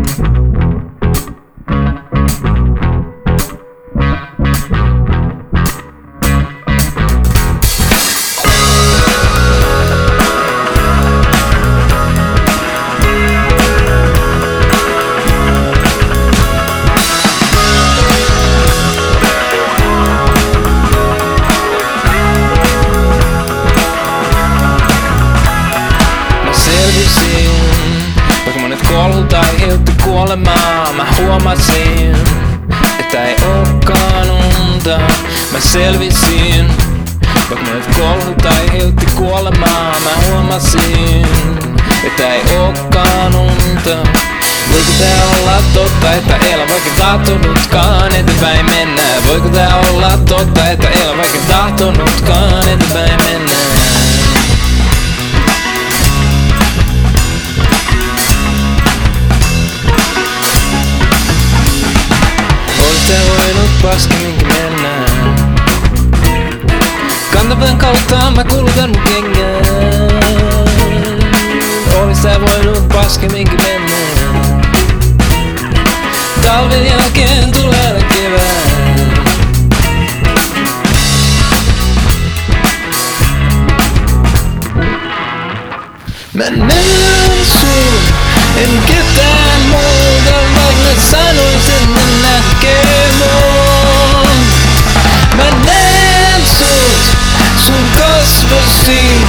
Vaikka monet kolhut aiheutti kuolemaa, mä huomasin, että ei ookaan unta. Mä selvisin. Vaikka monet kolhut aiheutti kuolemaa, mä huomasin, että ei ookaan unta. Voiko tää olla totta, että elä vaikka tahtonutkaan eteenpäin mennä? Voiko tää olla totta, että elä vaikka tahtonutkaan eteenpäin mennä? Olis tää voinut paskemminkin mennä? Kantapäin kautta mä kulutan mun kengän. Olis tää voinut paskemminkin mennä? Talven jälkeen tulee kevään. Mä näen sun, en ketään muuta, vaikka mä sanoisin mä näkee mun. Mä näen sut, sun kasvosi.